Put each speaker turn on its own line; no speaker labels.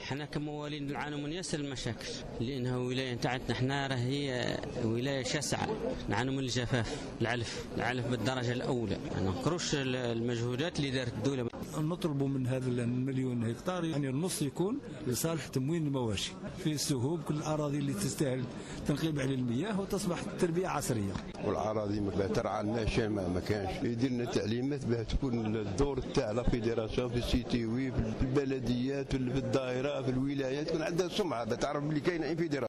احنا كموالين نعاني من ياسر المشاكل، لانها ولايه نتاعتنا احنا هي ولايه شاسعه، نعاني من الجفاف، العلف بالدرجه الاولى. ما ننكروش المجهودات اللي دارت الدوله.
نطلب من هذا المليون هكتار يعني النص يكون لصالح تموين المواشي في السهوب، كل الاراضي اللي تستاهل تنقيب على المياه وتصبح تربيه عصريه.
والاراضي ما ترعى الماشيه ما كانش يدير لنا تعليمات باه تكون الدور تاع لا فيدراسيون في السي وي في البلديات في الدائره في الولايات تكون عندها سمعه تعرف بلي كاينه انفدراسيون.